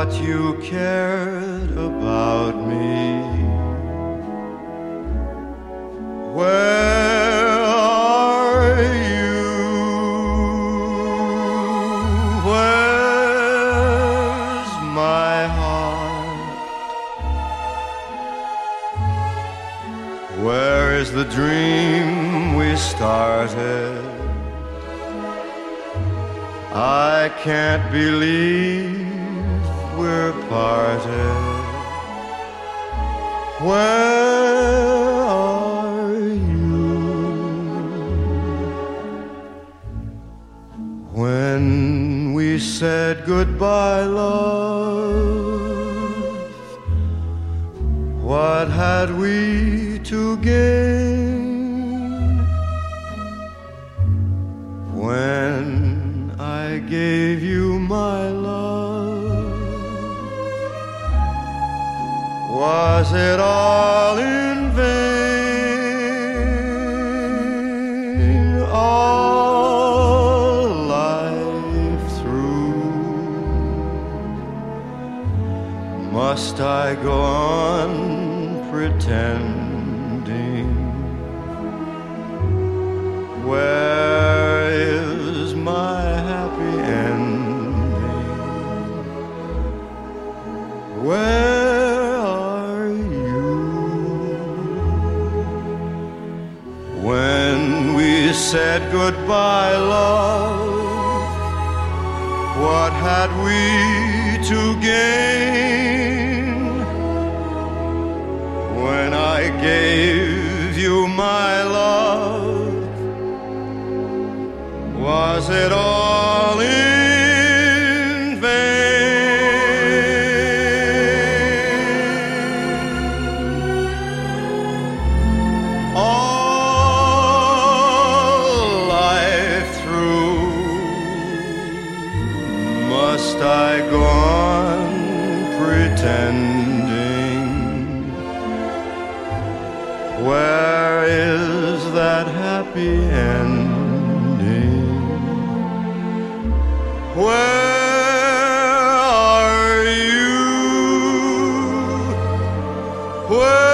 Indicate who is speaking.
Speaker 1: thought you cared about me. Where are you? Where's my heart? Where is the dream we started? I can't believe we're parted. Where are you? When we said goodbye, love, what had we to gain? When I gave you my love, was it all in vain? All life through, must I go on pretending? Where is my happy ending? Where are you? When we said goodbye, love, what had we to gain? When I gave you my love, was it all in vain? All life through, must I go on pretending? Where is that happy ending? Where are you? Where